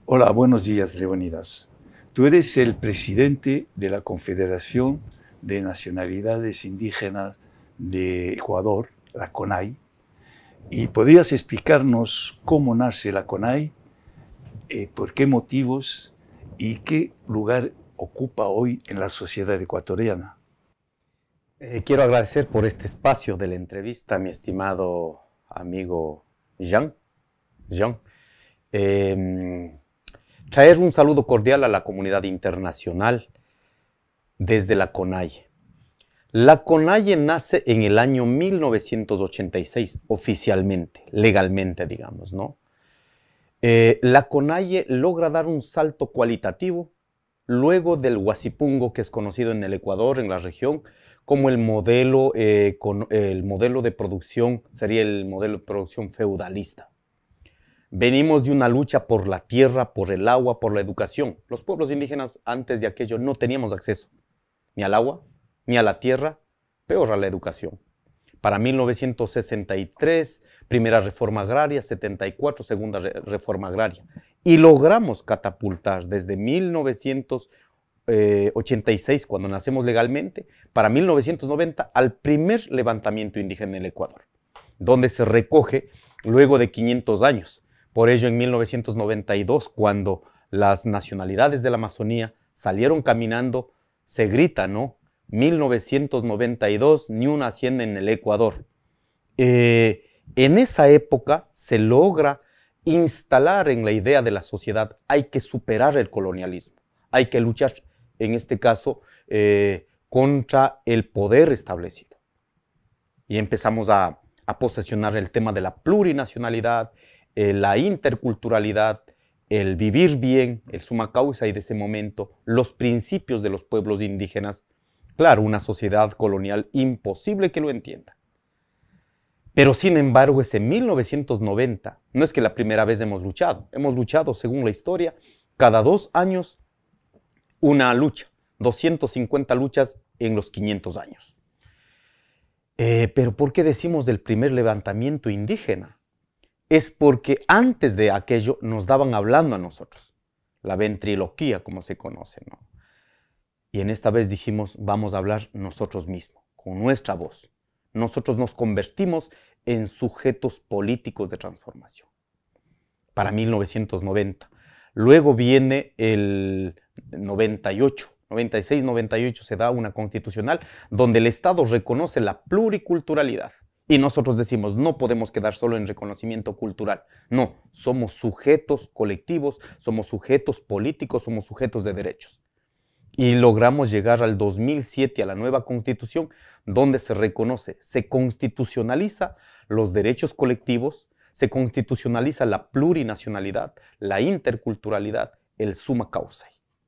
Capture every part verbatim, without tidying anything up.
Hola, buenos días, Leonidas. Tú eres el presidente de la Confederación de Nacionalidades Indígenas de Ecuador, la CONAI, y podrías explicarnos cómo nace la CONAI, eh, por qué motivos y qué lugar ocupa hoy en la sociedad ecuatoriana. Eh, quiero agradecer por este espacio de la entrevista, mi estimado amigo Jean. Jean. Eh, traer un saludo cordial a la comunidad internacional desde la CONAIE. La CONAIE nace en el año mil novecientos ochenta y seis, oficialmente, legalmente, digamos, ¿no? Eh, la CONAIE logra dar un salto cualitativo luego del Huasipungo, que es conocido en el Ecuador, en la región, como el modelo, eh, con, el modelo de producción, sería el modelo de producción feudalista. Venimos de una lucha por la tierra, por el agua, por la educación. Los pueblos indígenas antes de aquello no teníamos acceso ni al agua, ni a la tierra, peor a la educación. Para mil novecientos sesenta y tres, primera reforma agraria, setenta y cuatro, segunda re reforma agraria. Y logramos catapultar desde mil novecientos ochenta y seis, cuando nacemos legalmente, para mil novecientos noventa, al primer levantamiento indígena en el Ecuador, donde se recoge luego de quinientos años. Por ello, en mil novecientos noventa y dos, cuando las nacionalidades de la Amazonía salieron caminando, se grita, ¿no? mil novecientos noventa y dos, ni una hacienda en el Ecuador. Eh, en esa época se logra instalar en la idea de la sociedad, hay que superar el colonialismo, hay que luchar, en este caso, eh, contra el poder establecido. Y empezamos a, a posesionar el tema de la plurinacionalidad, eh, la interculturalidad, el vivir bien, el suma causa y de ese momento, los principios de los pueblos indígenas. Claro, una sociedad colonial imposible que lo entienda. Pero sin embargo, ese mil novecientos noventa, no es que la primera vez hemos luchado, hemos luchado, según la historia, cada dos años una lucha, doscientas cincuenta luchas en los quinientos años. Eh, pero ¿por qué decimos del primer levantamiento indígena? Es porque antes de aquello nos daban hablando a nosotros, la ventriloquía, como se conoce, ¿no? Y en esta vez dijimos, vamos a hablar nosotros mismos, con nuestra voz. Nosotros nos convertimos en sujetos políticos de transformación. Para mil novecientos noventa. Luego viene el noventa y ocho, noventa y seis, noventa y ocho se da una constitucional donde el Estado reconoce la pluriculturalidad. Y nosotros decimos, no podemos quedar solo en reconocimiento cultural. No, somos sujetos colectivos, somos sujetos políticos, somos sujetos de derechos. Y logramos llegar al dos mil siete a la nueva constitución, donde se reconoce, se constitucionaliza los derechos colectivos, se constitucionaliza la plurinacionalidad, la interculturalidad, el summa causa.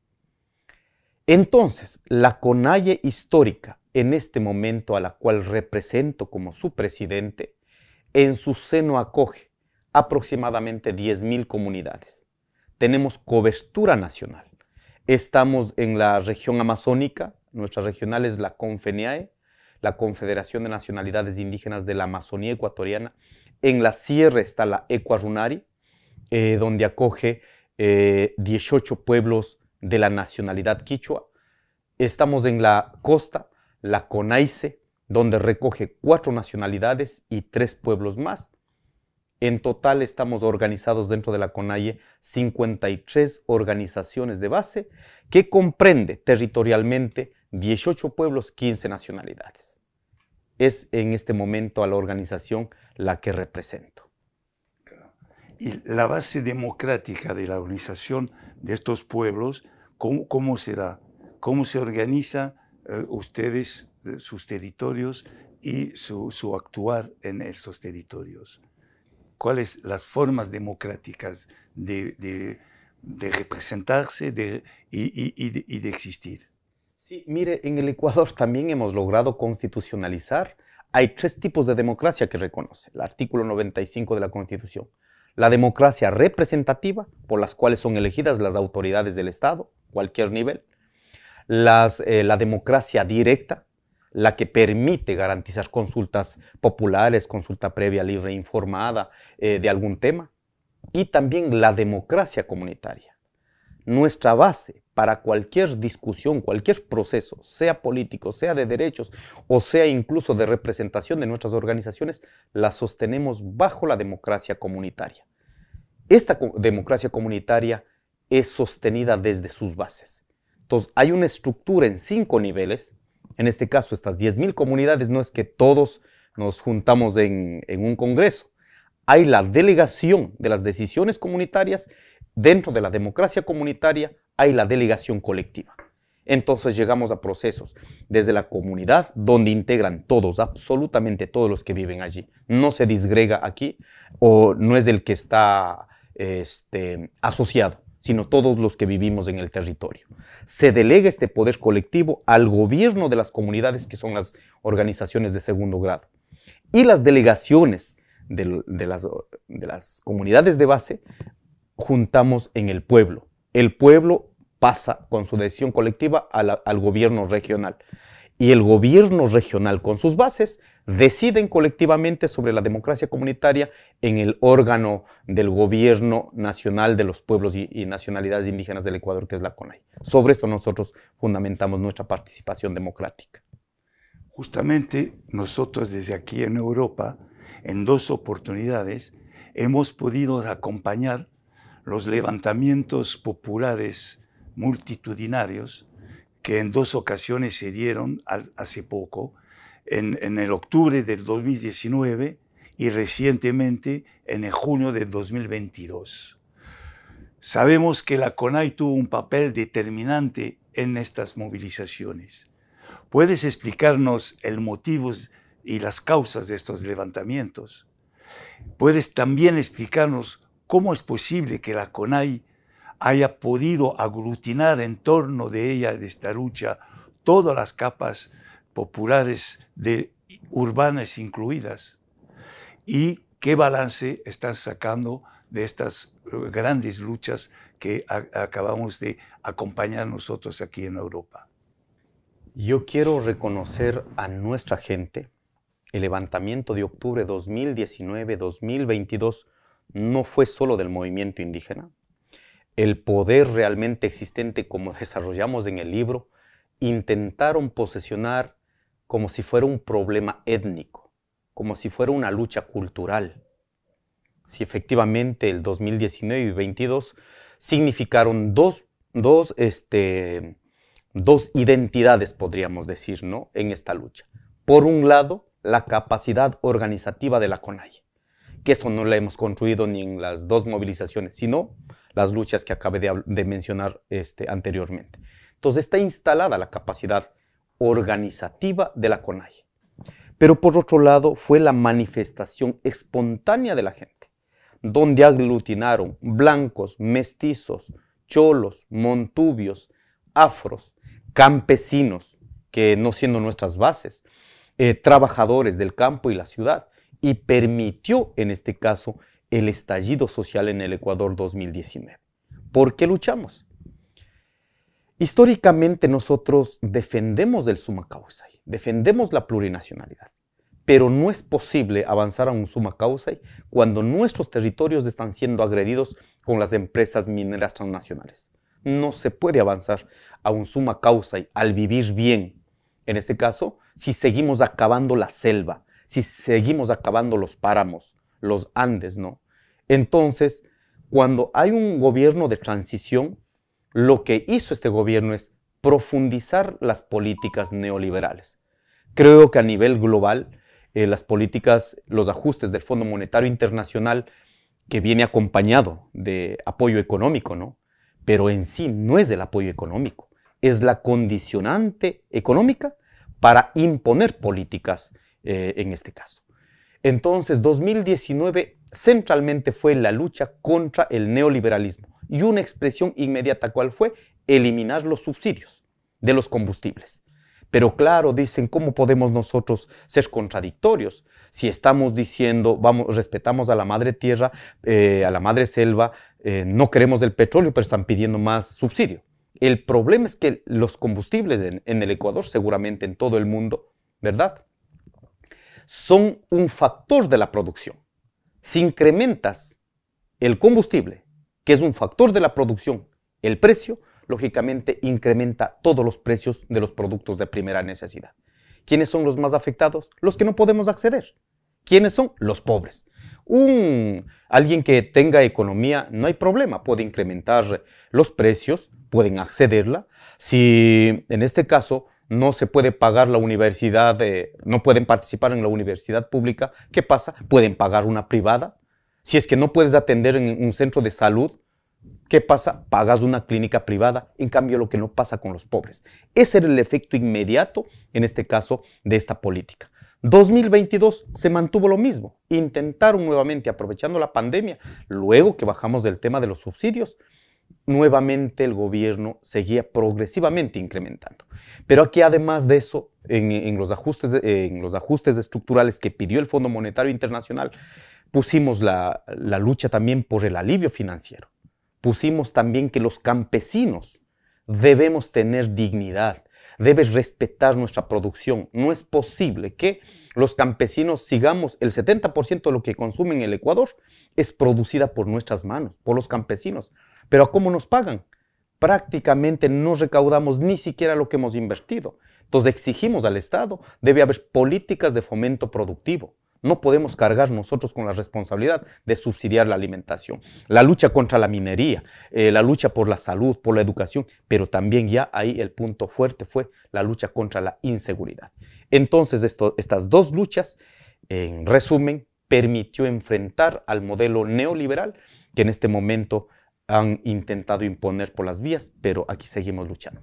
Entonces, la CONAIE histórica, en este momento a la cual represento como su presidente, en su seno acoge aproximadamente diez mil comunidades. Tenemos cobertura nacional. Estamos en la región amazónica, nuestra regional es la CONFENIAE, la Confederación de Nacionalidades Indígenas de la Amazonía Ecuatoriana. En la sierra está la Ecuarunari, eh, donde acoge eh, dieciocho pueblos de la nacionalidad quichua. Estamos en la costa, la CONAICE, donde recoge cuatro nacionalidades y tres pueblos más. En total estamos organizados dentro de la CONAIE cincuenta y tres organizaciones de base que comprende territorialmente dieciocho pueblos, quince nacionalidades. Es en este momento a la organización la que represento. Y la base democrática de la organización de estos pueblos, ¿cómo, cómo se da? ¿Cómo se organizan eh, ustedes, eh, sus territorios y su, su actuar en estos territorios? ¿Cuáles las formas democráticas de, de, de representarse de, y, y, y, de, y de existir? Sí, mire, en el Ecuador también hemos logrado constitucionalizar. Hay tres tipos de democracia que reconoce el artículo noventa y cinco de la Constitución. La democracia representativa, por las cuales son elegidas las autoridades del Estado, cualquier nivel. Las, eh, la democracia directa, la que permite garantizar consultas populares, consulta previa, libre e informada eh, de algún tema. y también la democracia comunitaria. Nuestra base para cualquier discusión, cualquier proceso, sea político, sea de derechos o sea incluso de representación de nuestras organizaciones, la sostenemos bajo la democracia comunitaria. Esta democracia comunitaria es sostenida desde sus bases. Entonces, hay una estructura en cinco niveles. En este caso, estas diez mil comunidades no es que todos nos juntamos en, en un congreso. Hay la delegación de las decisiones comunitarias. Dentro de la democracia comunitaria hay la delegación colectiva. Entonces llegamos a procesos desde la comunidad, donde integran todos, absolutamente todos los que viven allí. No se disgrega aquí, o no es el que está este, asociado, sino todos los que vivimos en el territorio. Se delega este poder colectivo al gobierno de las comunidades, que son las organizaciones de segundo grado. Y las delegaciones de, de, las, de las comunidades de base juntamos en el pueblo. El pueblo pasa con su decisión colectiva a la, al gobierno regional. Y el gobierno regional, con sus bases, deciden colectivamente sobre la democracia comunitaria en el órgano del gobierno nacional de los pueblos y, y nacionalidades indígenas del Ecuador, que es la CONAIE. Sobre esto nosotros fundamentamos nuestra participación democrática. Justamente nosotros desde aquí en Europa, en dos oportunidades, hemos podido acompañar los levantamientos populares multitudinarios que en dos ocasiones se dieron hace poco, en, en el octubre del dos mil diecinueve y recientemente en el junio del dos mil veintidós. Sabemos que la CONAIE tuvo un papel determinante en estas movilizaciones. ¿Puedes explicarnos el motivo y las causas de estos levantamientos? ¿Puedes también explicarnos cómo es posible que la CONAIE haya podido aglutinar en torno de ella, de esta lucha, todas las capas populares, de, urbanas incluidas? ¿Y qué balance están sacando de estas grandes luchas que a, acabamos de acompañar nosotros aquí en Europa? Yo quiero reconocer a nuestra gente. El levantamiento de octubre de dos mil diecinueve a dos mil veintidós no fue solo del movimiento indígena. El poder realmente existente, como desarrollamos en el libro, intentaron posesionar como si fuera un problema étnico, como si fuera una lucha cultural. Si efectivamente el dos mil diecinueve y veintidós significaron dos, dos, este, dos identidades, podríamos decir, ¿no?, en esta lucha. Por un lado, la capacidad organizativa de la CONAIE, que esto no la hemos construido ni en las dos movilizaciones, sino las luchas que acabé de, de mencionar este, anteriormente. Entonces está instalada la capacidad organizativa de la CONAIE. Pero por otro lado fue la manifestación espontánea de la gente, donde aglutinaron blancos, mestizos, cholos, montubios, afros, campesinos, que no siendo nuestras bases, eh, trabajadores del campo y la ciudad, y permitió en este caso el estallido social en el Ecuador dos mil diecinueve. ¿Por qué luchamos? Históricamente nosotros defendemos el summa causae, defendemos la plurinacionalidad, pero no es posible avanzar a un summa causae cuando nuestros territorios están siendo agredidos con las empresas mineras transnacionales. No se puede avanzar a un summa causae al vivir bien, en este caso, si seguimos acabando la selva, si seguimos acabando los páramos, los Andes, ¿no? Entonces, cuando hay un gobierno de transición, lo que hizo este gobierno es profundizar las políticas neoliberales. Creo que a nivel global, eh, las políticas, los ajustes del Fondo Monetario Internacional, que viene acompañado de apoyo económico, ¿no?, pero en sí no es el apoyo económico, es la condicionante económica para imponer políticas eh, en este caso. Entonces, dos mil diecinueve centralmente fue la lucha contra el neoliberalismo y una expresión inmediata, ¿cuál fue? Eliminar los subsidios de los combustibles. Pero claro, dicen, ¿cómo podemos nosotros ser contradictorios? Si estamos diciendo, vamos, respetamos a la madre tierra, eh, a la madre selva, eh, no queremos el petróleo, pero están pidiendo más subsidio. El problema es que los combustibles en, en el Ecuador, seguramente en todo el mundo, ¿verdad?, son un factor de la producción. Si incrementas el combustible, que es un factor de la producción, el precio, lógicamente incrementa todos los precios de los productos de primera necesidad. ¿Quiénes son los más afectados? Los que no podemos acceder. ¿Quiénes son? Los pobres. Un, alguien que tenga economía, no hay problema, puede incrementar los precios, pueden accederla. Si en este caso no se puede pagar la universidad, eh, no pueden participar en la universidad pública, ¿qué pasa? Pueden pagar una privada. Si es que no puedes atender en un centro de salud, ¿qué pasa? Pagas una clínica privada. En cambio, lo que no pasa con los pobres. Ese era el efecto inmediato, en este caso, de esta política. dos mil veintidós se mantuvo lo mismo. Intentaron nuevamente, aprovechando la pandemia, luego que bajamos del tema de los subsidios, nuevamente el gobierno seguía progresivamente incrementando. Pero aquí, además de eso, en, en, los, ajustes, en los ajustes estructurales que pidió el Fondo Monetario Internacional, pusimos la, la lucha también por el alivio financiero. Pusimos también que los campesinos debemos tener dignidad, debes respetar nuestra producción. No es posible que los campesinos sigamos, el setenta por ciento de lo que consumen en el Ecuador es producida por nuestras manos, por los campesinos. Pero ¿cómo nos pagan? Prácticamente no recaudamos ni siquiera lo que hemos invertido. Entonces exigimos al Estado, debe haber políticas de fomento productivo. No podemos cargar nosotros con la responsabilidad de subsidiar la alimentación. La lucha contra la minería, eh, la lucha por la salud, por la educación, pero también ya ahí el punto fuerte fue la lucha contra la inseguridad. Entonces esto, estas dos luchas, en resumen, permitió enfrentar al modelo neoliberal que en este momento han intentado imponer por las vías, pero aquí seguimos luchando.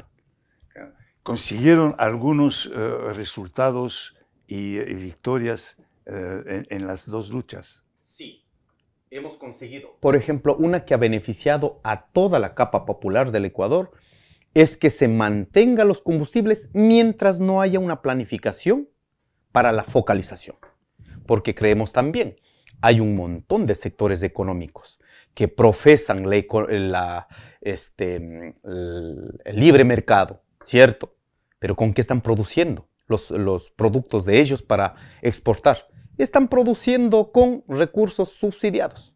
¿Consiguieron algunos uh, resultados y, y victorias En, en las dos luchas? Sí, hemos conseguido. Por ejemplo, una que ha beneficiado a toda la capa popular del Ecuador es que se mantengan los combustibles mientras no haya una planificación para la focalización. Porque creemos también, hay un montón de sectores económicos que profesan la, la, este, el, el libre mercado, ¿cierto? Pero ¿con qué están produciendo los, los productos de ellos para exportar? Están produciendo con recursos subsidiados,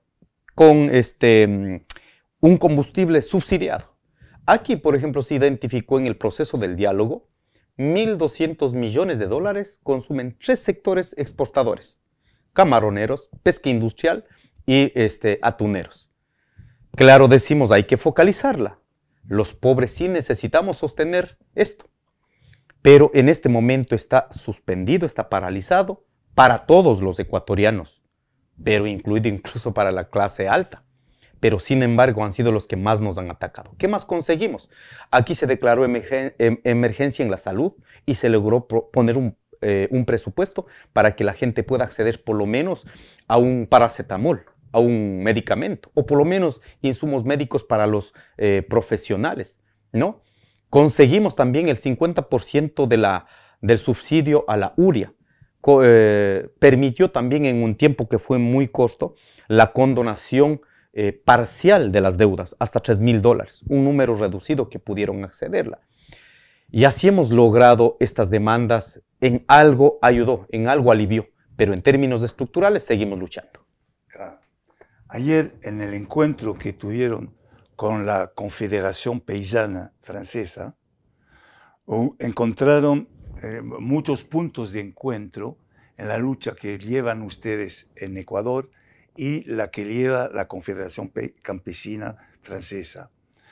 con este, un combustible subsidiado. Aquí, por ejemplo, se identificó en el proceso del diálogo, mil doscientos millones de dólares consumen tres sectores exportadores, camaroneros, pesca industrial y este, atuneros. Claro, decimos, hay que focalizarla. Los pobres sí necesitamos sostener esto, pero en este momento está suspendido, está paralizado, para todos los ecuatorianos, pero incluido incluso para la clase alta. Pero sin embargo han sido los que más nos han atacado. ¿Qué más conseguimos? Aquí se declaró emergen emergencia en la salud y se logró poner un, eh, un presupuesto para que la gente pueda acceder por lo menos a un paracetamol, a un medicamento, o por lo menos insumos médicos para los eh, profesionales, ¿no? Conseguimos también el cincuenta por ciento de la, del subsidio a la urea. Eh, permitió también en un tiempo que fue muy corto la condonación eh, parcial de las deudas, hasta tres mil dólares, un número reducido que pudieron accederla. Y así hemos logrado estas demandas, en algo ayudó, en algo alivió, pero en términos estructurales seguimos luchando. Ayer en el encuentro que tuvieron con la Confederación Paisana Francesa, encontraron Eh, muchos puntos de encuentro en la lucha que llevan ustedes en Ecuador y la que lleva la Confederación Campesina Francesa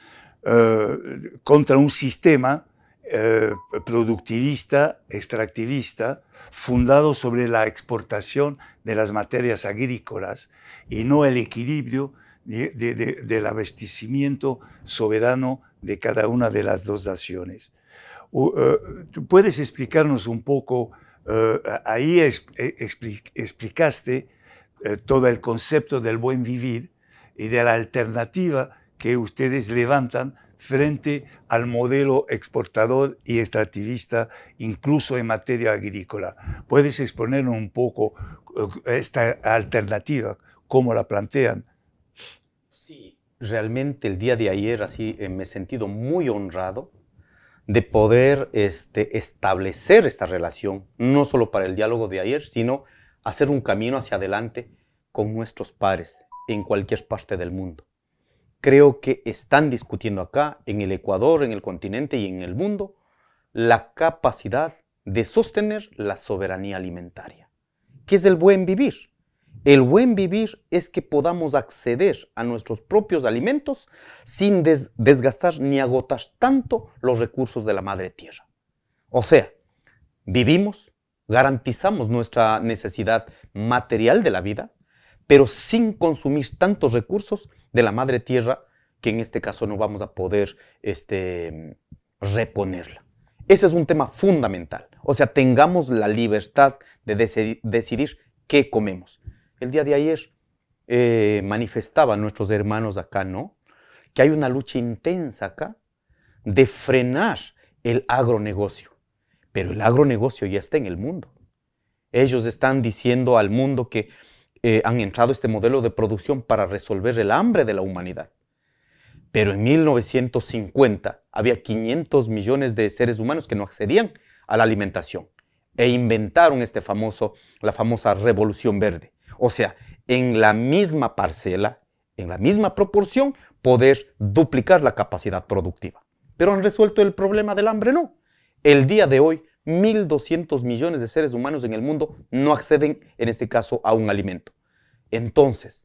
eh, contra un sistema eh, productivista, extractivista, fundado sobre la exportación de las materias agrícolas y no el equilibrio de, de, de, del abastecimiento soberano de cada una de las dos naciones. Uh, ¿Tú puedes explicarnos un poco? Uh, ahí es, expli explicaste uh, todo el concepto del buen vivir y de la alternativa que ustedes levantan frente al modelo exportador y extractivista, incluso en materia agrícola. ¿Puedes exponernos un poco uh, esta alternativa, cómo la plantean? Sí, realmente el día de ayer así eh, me he sentido muy honrado de poder este, establecer esta relación, no solo para el diálogo de ayer, sino hacer un camino hacia adelante con nuestros pares en cualquier parte del mundo. Creo que están discutiendo acá, en el Ecuador, en el continente y en el mundo, la capacidad de sostener la soberanía alimentaria. ¿Qué es el buen vivir? El buen vivir es que podamos acceder a nuestros propios alimentos sin des- desgastar ni agotar tanto los recursos de la madre tierra. O sea, vivimos, garantizamos nuestra necesidad material de la vida, pero sin consumir tantos recursos de la madre tierra que en este caso no vamos a poder este, reponerla. Ese es un tema fundamental. O sea, tengamos la libertad de decidir, decidir qué comemos. El día de ayer eh, manifestaban nuestros hermanos acá, ¿no? Que hay una lucha intensa acá de frenar el agronegocio. Pero el agronegocio ya está en el mundo. Ellos están diciendo al mundo que eh, han entrado a este modelo de producción para resolver el hambre de la humanidad. Pero en mil novecientos cincuenta había quinientos millones de seres humanos que no accedían a la alimentación e inventaron este famoso, la famosa revolución verde. O sea, en la misma parcela, en la misma proporción, poder duplicar la capacidad productiva. Pero han resuelto el problema del hambre, no. El día de hoy, mil doscientos millones de seres humanos en el mundo no acceden, en este caso, a un alimento. Entonces,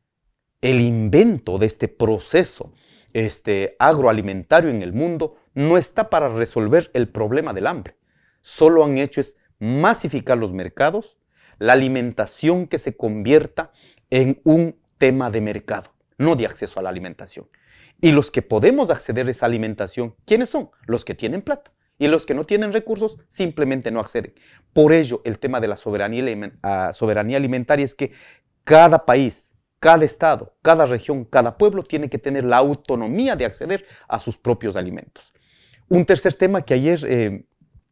el invento de este proceso este, agroalimentario en el mundo no está para resolver el problema del hambre. Solo han hecho es masificar los mercados, la alimentación que se convierta en un tema de mercado, no de acceso a la alimentación. Y los que podemos acceder a esa alimentación, ¿quiénes son? Los que tienen plata. Y los que no tienen recursos simplemente no acceden. Por ello, el tema de la soberanía, uh, soberanía alimentaria es que cada país, cada estado, cada región, cada pueblo tiene que tener la autonomía de acceder a sus propios alimentos. Un tercer tema que ayer eh,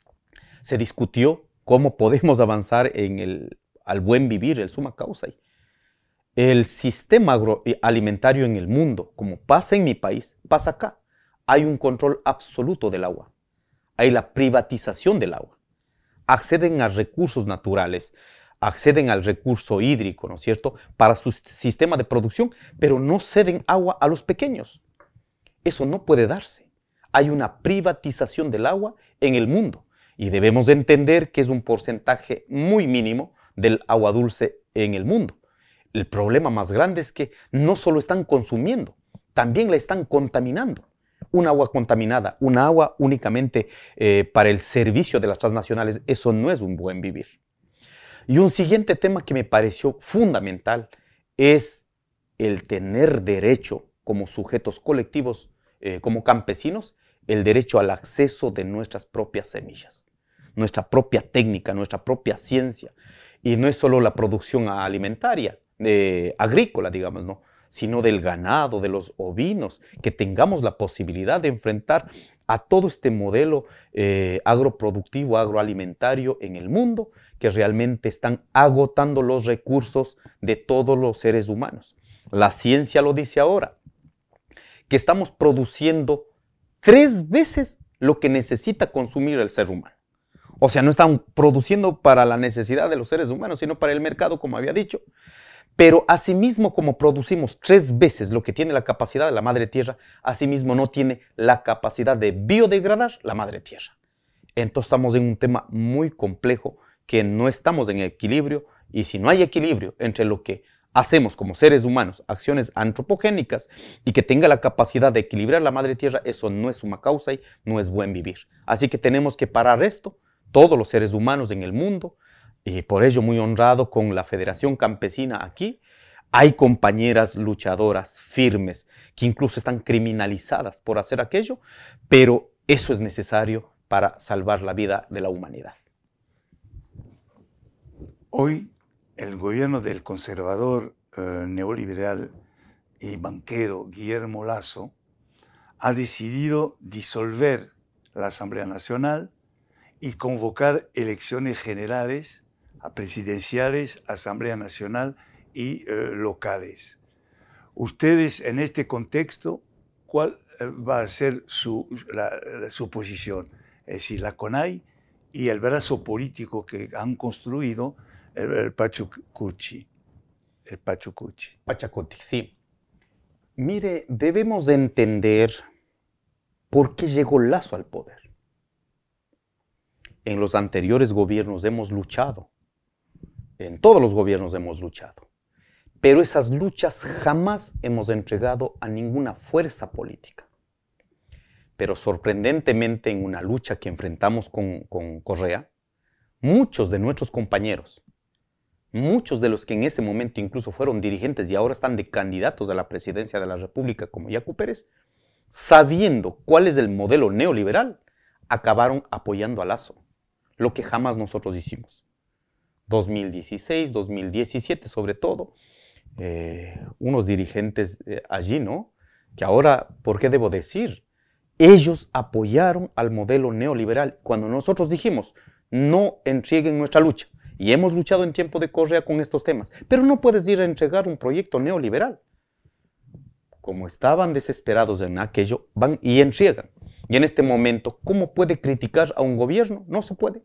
se discutió, cómo podemos avanzar en el, al buen vivir, el summa causa. El sistema agroalimentario en el mundo, como pasa en mi país, pasa acá. Hay un control absoluto del agua. Hay la privatización del agua. Acceden a recursos naturales, acceden al recurso hídrico, ¿no es cierto?, para su sistema de producción, pero no ceden agua a los pequeños. Eso no puede darse. Hay una privatización del agua en el mundo y debemos entender que es un porcentaje muy mínimo del agua dulce en el mundo. El problema más grande es que no solo están consumiendo, también la están contaminando. Un agua contaminada, un agua únicamente eh, para el servicio de las transnacionales, eso no es un buen vivir. Y un siguiente tema que me pareció fundamental es el tener derecho como sujetos colectivos, eh, como campesinos, el derecho al acceso de nuestras propias semillas, nuestra propia técnica, nuestra propia ciencia. Y no es solo la producción alimentaria, eh, agrícola, digamos, ¿no?, sino del ganado, de los ovinos, que tengamos la posibilidad de enfrentar a todo este modelo eh, agroproductivo, agroalimentario en el mundo, que realmente están agotando los recursos de todos los seres humanos. La ciencia lo dice ahora, que estamos produciendo tres veces lo que necesita consumir el ser humano. O sea, no están produciendo para la necesidad de los seres humanos, sino para el mercado, como había dicho. Pero asimismo, como producimos tres veces lo que tiene la capacidad de la madre tierra, asimismo no tiene la capacidad de biodegradar la madre tierra. Entonces estamos en un tema muy complejo, que no estamos en equilibrio, y si no hay equilibrio entre lo que hacemos como seres humanos, acciones antropogénicas, y que tenga la capacidad de equilibrar la madre tierra, eso no es summa causa y no es buen vivir. Así que tenemos que parar esto, todos los seres humanos en el mundo, y por ello muy honrado con la Federación Campesina aquí. Hay compañeras luchadoras firmes que incluso están criminalizadas por hacer aquello, pero eso es necesario para salvar la vida de la humanidad. Hoy el gobierno del conservador eh, neoliberal y banquero Guillermo Lasso ha decidido disolver la Asamblea Nacional y convocar elecciones generales, a presidenciales, Asamblea Nacional y eh, locales. Ustedes, en este contexto, ¿cuál eh, va a ser su, la, la, su posición? Es decir, la CONAI y el brazo político que han construido, el, el Pachacuti. el Pachacuti. Pachacuti, sí. Mire, debemos entender por qué llegó Lasso al poder. En los anteriores gobiernos hemos luchado, en todos los gobiernos hemos luchado, pero esas luchas jamás hemos entregado a ninguna fuerza política. Pero sorprendentemente en una lucha que enfrentamos con, con Correa, muchos de nuestros compañeros, muchos de los que en ese momento incluso fueron dirigentes y ahora están de candidatos a la presidencia de la República como Yacu Pérez, sabiendo cuál es el modelo neoliberal, acabaron apoyando a Lasso, lo que jamás nosotros hicimos. dos mil dieciséis, dos mil diecisiete sobre todo, eh, unos dirigentes eh, allí, ¿no? Que ahora, ¿por qué debo decir? Ellos apoyaron al modelo neoliberal cuando nosotros dijimos, no entreguen nuestra lucha. Y hemos luchado en tiempo de Correa con estos temas. Pero no puedes ir a entregar un proyecto neoliberal. Como estaban desesperados en aquello, van y entregan. Y en este momento, ¿cómo puede criticar a un gobierno? No se puede.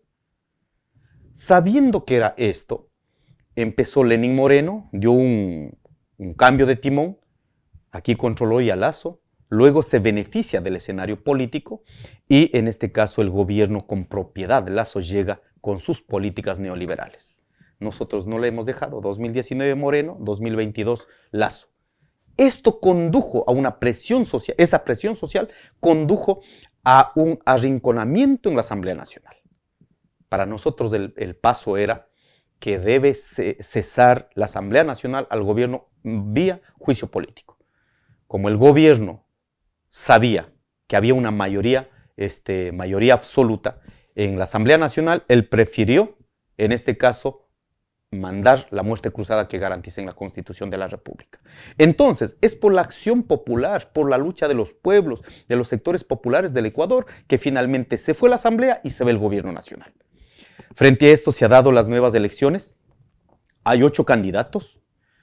Sabiendo que era esto, empezó Lenín Moreno, dio un, un cambio de timón, aquí controló y a Lasso, luego se beneficia del escenario político y en este caso el gobierno con propiedad, Lasso llega con sus políticas neoliberales. Nosotros no le hemos dejado, dos mil diecinueve Moreno, dos mil veintidós Lasso. Esto condujo a una presión social, esa presión social condujo a un arrinconamiento en la Asamblea Nacional. Para nosotros el, el paso era que debe cesar la Asamblea Nacional al gobierno vía juicio político. Como el gobierno sabía que había una mayoría, este, mayoría absoluta en la Asamblea Nacional, él prefirió, en este caso, mandar la muerte cruzada que garantice en la Constitución de la República. Entonces, es por la acción popular, por la lucha de los pueblos, de los sectores populares del Ecuador, que finalmente se fue la Asamblea y se ve el gobierno nacional. Frente a esto se han dado las nuevas elecciones. Hay ocho candidatos,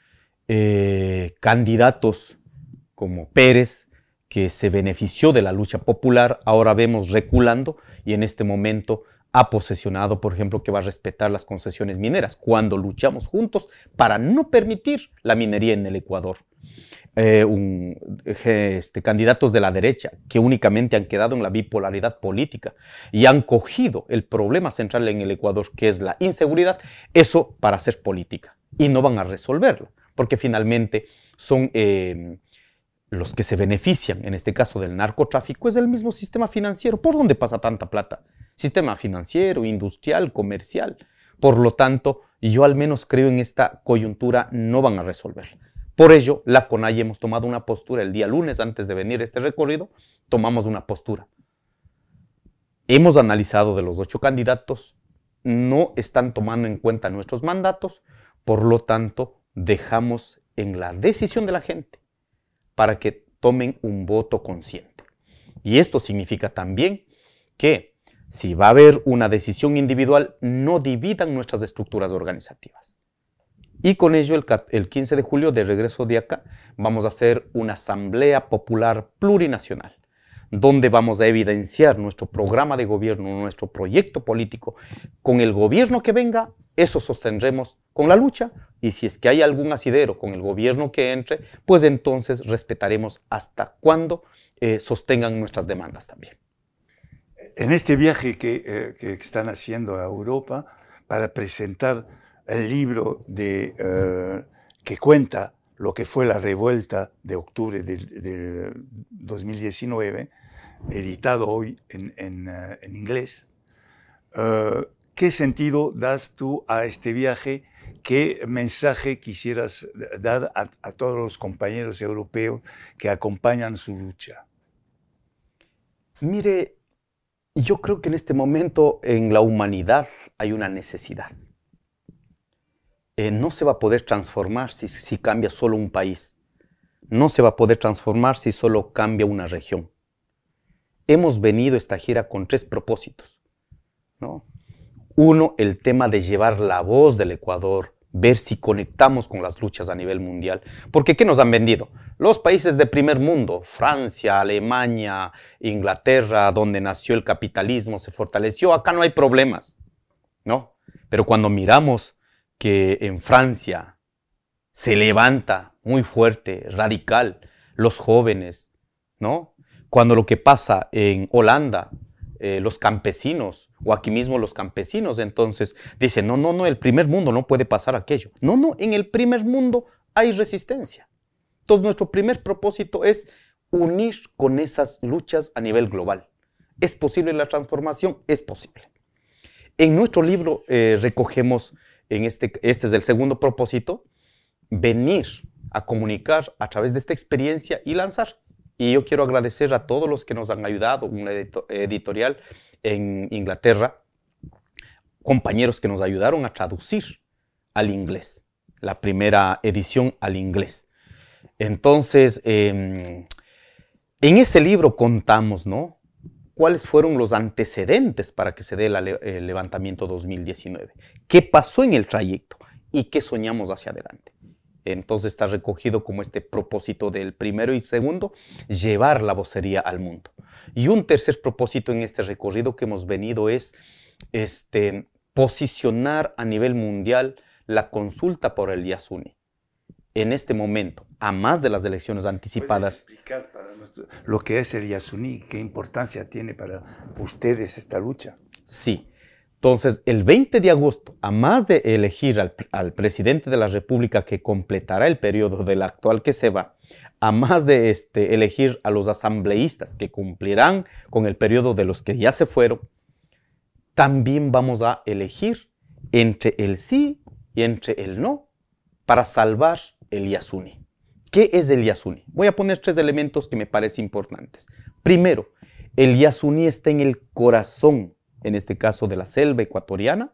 eh, candidatos como Pérez, que se benefició de la lucha popular, ahora vemos reculando y en este momento ha posesionado, por ejemplo, que va a respetar las concesiones mineras, cuando luchamos juntos para no permitir la minería en el Ecuador. Eh, un, este, candidatos de la derecha que únicamente han quedado en la bipolaridad política y han cogido el problema central en el Ecuador, que es la inseguridad, eso para hacer política. Y no van a resolverlo, porque finalmente son... Eh, los que se benefician, en este caso del narcotráfico, es el mismo sistema financiero. ¿Por dónde pasa tanta plata? Sistema financiero, industrial, comercial. Por lo tanto, yo al menos creo en esta coyuntura no van a resolver. Por ello, la CONAIE hemos tomado una postura el día lunes, antes de venir este recorrido, tomamos una postura. Hemos analizado de los ocho candidatos, no están tomando en cuenta nuestros mandatos, por lo tanto, dejamos en la decisión de la gente para que tomen un voto consciente. Y esto significa también que si va a haber una decisión individual, no dividan nuestras estructuras organizativas. Y con ello, el, el quince de julio, de regreso de acá, vamos a hacer una asamblea popular plurinacional, donde vamos a evidenciar nuestro programa de gobierno, nuestro proyecto político. Con el gobierno que venga, eso sostendremos con la lucha, y si es que hay algún asidero con el gobierno que entre, pues entonces respetaremos hasta cuando eh, sostengan nuestras demandas también. En este viaje que, eh, que están haciendo a Europa para presentar el libro de, eh, que cuenta lo que fue la revuelta de octubre del, del dos mil diecinueve, editado hoy en, en, uh, en inglés, uh, ¿qué sentido das tú a este viaje? ¿Qué mensaje quisieras dar a, a todos los compañeros europeos que acompañan su lucha? Mire, yo creo que en este momento en la humanidad hay una necesidad. Eh, no se va a poder transformar si, si cambia solo un país. No se va a poder transformar si solo cambia una región. Hemos venido a esta gira con tres propósitos, ¿no? Uno, el tema de llevar la voz del Ecuador, ver si conectamos con las luchas a nivel mundial. Porque ¿qué nos han vendido? Los países de primer mundo, Francia, Alemania, Inglaterra, donde nació el capitalismo, se fortaleció, acá no hay problemas, ¿no? Pero cuando miramos que en Francia se levanta muy fuerte, radical, los jóvenes, ¿no? Cuando lo que pasa en Holanda, eh, los campesinos, o aquí mismo los campesinos, entonces dicen, no, no, no, el primer mundo no puede pasar aquello. No, no, en el primer mundo hay resistencia. Entonces nuestro primer propósito es unir con esas luchas a nivel global. ¿Es posible la transformación? Es posible. En nuestro libro eh, recogemos, en este, este es el segundo propósito, venir a comunicar a través de esta experiencia y lanzar. Y yo quiero agradecer a todos los que nos han ayudado, una edito- editorial en Inglaterra, compañeros que nos ayudaron a traducir al inglés, la primera edición al inglés. Entonces, eh, en ese libro contamos, ¿no?, cuáles fueron los antecedentes para que se dé la, el levantamiento dos mil diecinueve, qué pasó en el trayecto y qué soñamos hacia adelante. Entonces está recogido como este propósito del primero y segundo, llevar la vocería al mundo. Y un tercer propósito en este recorrido que hemos venido es este, posicionar a nivel mundial la consulta por el Yasuni. En este momento, a más de las elecciones anticipadas. ¿Puedes explicar para nosotros lo que es el Yasuní? ¿Qué importancia tiene para ustedes esta lucha? Sí. Entonces, el veinte de agosto, a más de elegir al, al presidente de la República que completará el periodo del actual que se va, a más de este, elegir a los asambleístas que cumplirán con el periodo de los que ya se fueron, también vamos a elegir entre el sí y entre el no para salvar el Yasuni. ¿Qué es el Yasuni? Voy a poner tres elementos que me parecen importantes. Primero, el Yasuni está en el corazón, en este caso de la selva ecuatoriana,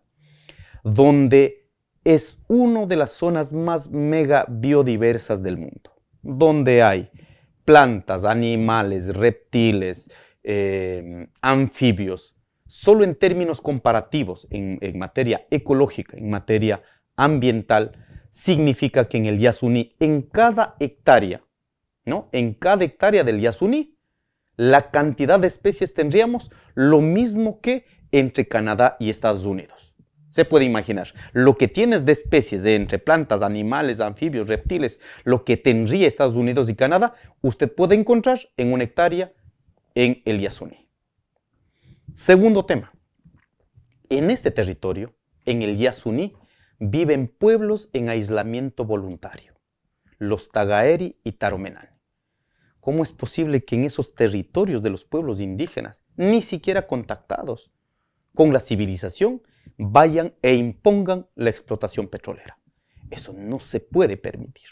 donde es una de las zonas más mega biodiversas del mundo, donde hay plantas, animales, reptiles, eh, anfibios. Solo en términos comparativos, en, en materia ecológica, en materia ambiental, significa que en el Yasuni, en cada hectárea, ¿no?, en cada hectárea del Yasuni, la cantidad de especies tendríamos lo mismo que entre Canadá y Estados Unidos. Se puede imaginar, lo que tienes de especies de entre plantas, animales, anfibios, reptiles, lo que tendría Estados Unidos y Canadá, usted puede encontrar en una hectárea en el Yasuni. Segundo tema, en este territorio, en el Yasuni, viven pueblos en aislamiento voluntario, los Tagaeri y Taromenani. ¿Cómo es posible que en esos territorios de los pueblos indígenas, ni siquiera contactados con la civilización, vayan e impongan la explotación petrolera? Eso no se puede permitir.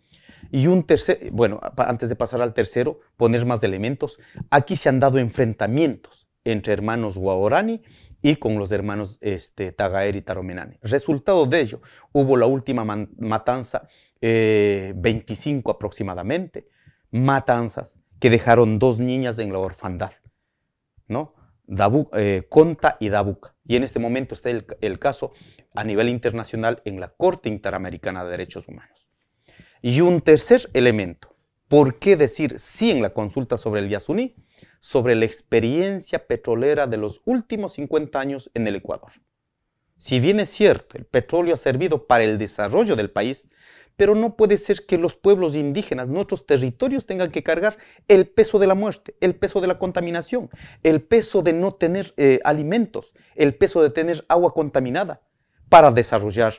Y un tercer, bueno, antes de pasar al tercero, poner más elementos, aquí se han dado enfrentamientos entre hermanos Guaorani y con los hermanos este, Tagaeri y Taromenani. Resultado de ello, hubo la última matanza, eh, veinticinco aproximadamente, matanzas que dejaron dos niñas en la orfandad, ¿no? Dabu, eh, Conta y Dabuca. Y en este momento está el, el caso a nivel internacional en la Corte Interamericana de Derechos Humanos. Y un tercer elemento, ¿por qué decir sí en la consulta sobre el Yasuni? Sobre la experiencia petrolera de los últimos cincuenta años en el Ecuador. Si bien es cierto, el petróleo ha servido para el desarrollo del país, pero no puede ser que los pueblos indígenas, nuestros territorios, tengan que cargar el peso de la muerte, el peso de la contaminación, el peso de no tener eh, alimentos, el peso de tener agua contaminada para desarrollar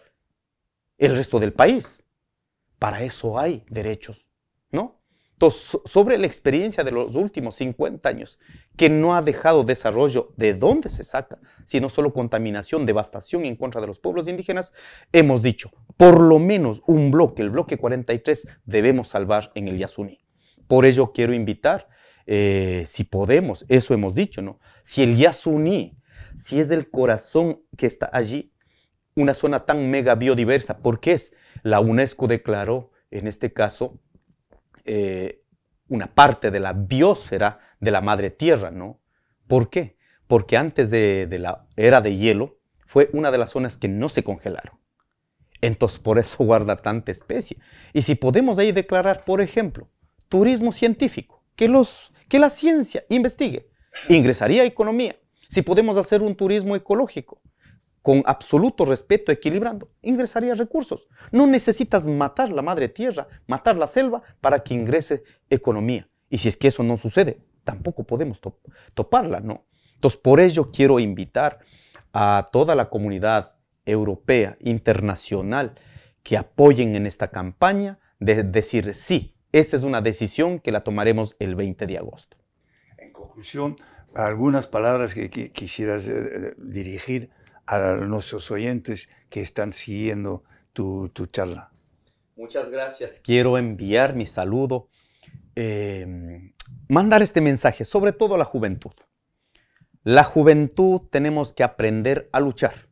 el resto del país. Para eso hay derechos, ¿no? Entonces, sobre la experiencia de los últimos cincuenta años, que no ha dejado desarrollo, ¿de dónde se saca? Sino solo contaminación, devastación en contra de los pueblos indígenas, hemos dicho, por lo menos un bloque, el bloque cuarenta y tres, debemos salvar en el Yasuni. Por ello quiero invitar, eh, si podemos, eso hemos dicho, ¿no? Si el Yasuni, si es el corazón que está allí, una zona tan mega biodiversa, ¿por qué es? La UNESCO declaró, en este caso, Eh, una parte de la biosfera de la madre tierra, ¿no? ¿Por qué? Porque antes de, de la era de hielo fue una de las zonas que no se congelaron. Entonces por eso guarda tanta especie. Y si podemos ahí declarar, por ejemplo, turismo científico, que, los, que la ciencia investigue, ingresaría a economía. Si podemos hacer un turismo ecológico, con absoluto respeto, equilibrando, ingresaría recursos. No necesitas matar la madre tierra, matar la selva para que ingrese economía. Y si es que eso no sucede, tampoco podemos top toparla, ¿no? Entonces, por ello quiero invitar a toda la comunidad europea, internacional, que apoyen en esta campaña de decir sí, esta es una decisión que la tomaremos el veinte de agosto. En conclusión, algunas palabras que, que quisieras eh, dirigir a nuestros oyentes que están siguiendo tu, tu charla. Muchas gracias. Quiero enviar mi saludo, eh, mandar este mensaje, sobre todo a la juventud. La juventud tenemos que aprender a luchar.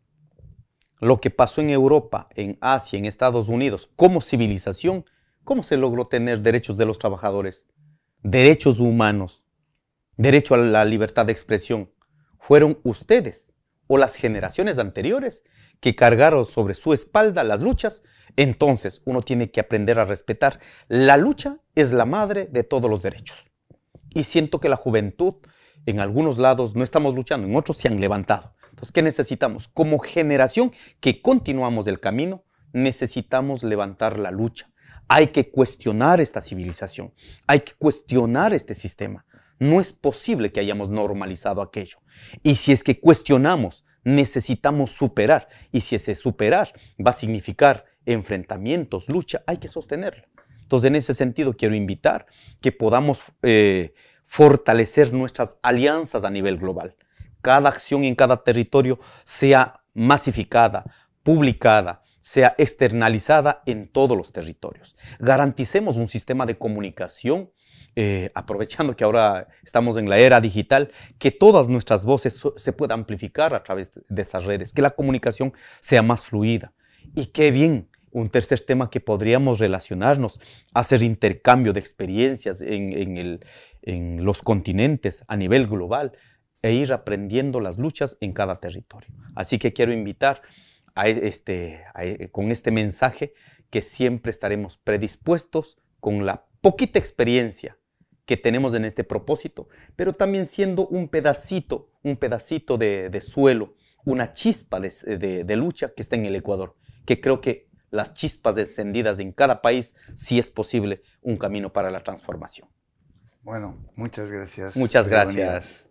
Lo que pasó en Europa, en Asia, en Estados Unidos, como civilización, ¿cómo se logró tener derechos de los trabajadores? Derechos humanos, derecho a la libertad de expresión. Fueron ustedes o las generaciones anteriores que cargaron sobre su espalda las luchas. Entonces uno tiene que aprender a respetar. La lucha es la madre de todos los derechos. Y siento que la juventud, en algunos lados no estamos luchando, en otros se han levantado. Entonces, ¿qué necesitamos? Como generación que continuamos el camino, necesitamos levantar la lucha. Hay que cuestionar esta civilización, hay que cuestionar este sistema. No es posible que hayamos normalizado aquello. Y si es que cuestionamos, necesitamos superar. Y si ese superar va a significar enfrentamientos, lucha, hay que sostenerla. Entonces, en ese sentido, quiero invitar que podamos eh, fortalecer nuestras alianzas a nivel global. Cada acción en cada territorio sea masificada, publicada, sea externalizada en todos los territorios. Garanticemos un sistema de comunicación, eh, aprovechando que ahora estamos en la era digital, que todas nuestras voces so, se puedan amplificar a través de estas redes, que la comunicación sea más fluida. Y qué bien, un tercer tema que podríamos relacionarnos, hacer intercambio de experiencias en, en, el, en los continentes a nivel global e ir aprendiendo las luchas en cada territorio. Así que quiero invitar a este, a, con este mensaje que siempre estaremos predispuestos con la poquita experiencia que tenemos en este propósito, pero también siendo un pedacito, un pedacito de, de suelo, una chispa de, de, de lucha que está en el Ecuador, que creo que las chispas encendidas en cada país, sí es posible un camino para la transformación. Bueno, muchas gracias. Muchas gracias.